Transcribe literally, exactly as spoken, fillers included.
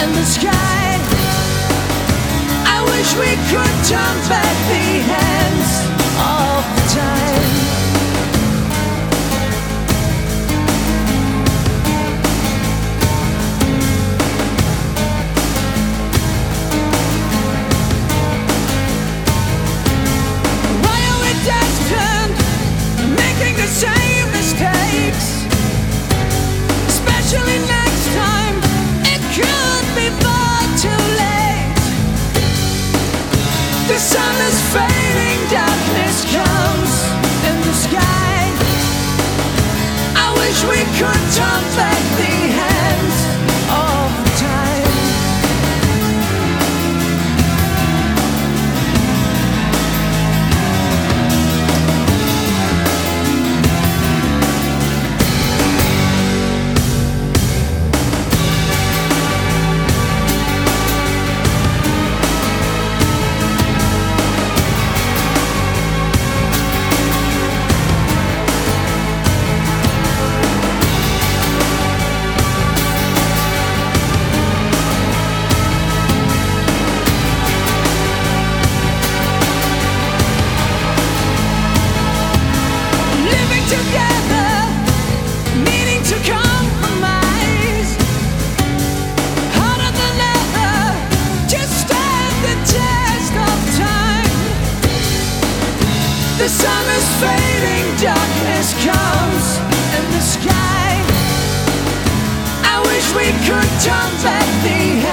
and the sky. I wish we could turn back the hands of time. Why are we destined, making the same mistakes? Especially next time, it could be far too late. The sun is fading, darkness comes in the sky. I wish we could turn back the hands of time. Together, needing to compromise, harder than ever, just stand the test of time. The sun is fading, darkness comes in the sky. I wish we could turn back the